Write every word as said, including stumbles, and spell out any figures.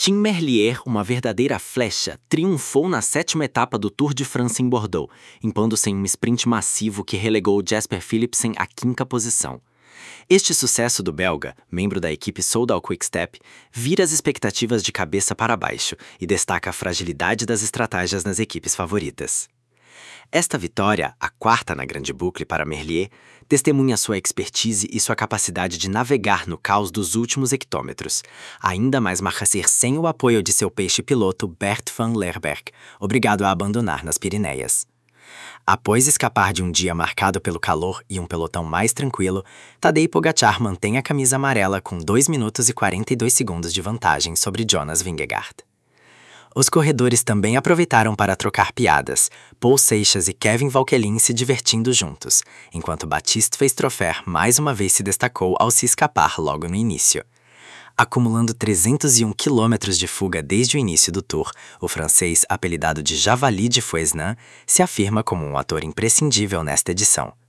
Tim Merlier, uma verdadeira flecha, triunfou na sétima etapa do Tour de França em Bordeaux, impondo-se em um sprint massivo que relegou Jasper Philipsen à quinta posição. Este sucesso do belga, membro da equipe Soudal Quick-Step, vira as expectativas de cabeça para baixo e destaca a fragilidade das estratégias nas equipes favoritas. Esta vitória, a quarta na Grande Boucle para Merlier, testemunha sua expertise e sua capacidade de navegar no caos dos últimos hectômetros, ainda mais marca ser sem o apoio de seu peixe-piloto Bert van Lerberg, obrigado a abandonar nas Pireneias. Após escapar de um dia marcado pelo calor e um pelotão mais tranquilo, Tadej Pogacar mantém a camisa amarela com dois minutos e quarenta e dois segundos de vantagem sobre Jonas Vingegaard. Os corredores também aproveitaram para trocar piadas, Paul Seixas e Kevin Valquelin se divertindo juntos, enquanto Baptiste Feistrefer mais uma vez se destacou ao se escapar logo no início. Acumulando trezentos e um quilômetros de fuga desde o início do Tour, o francês, apelidado de Javali de Fouesnant, se afirma como um ator imprescindível nesta edição.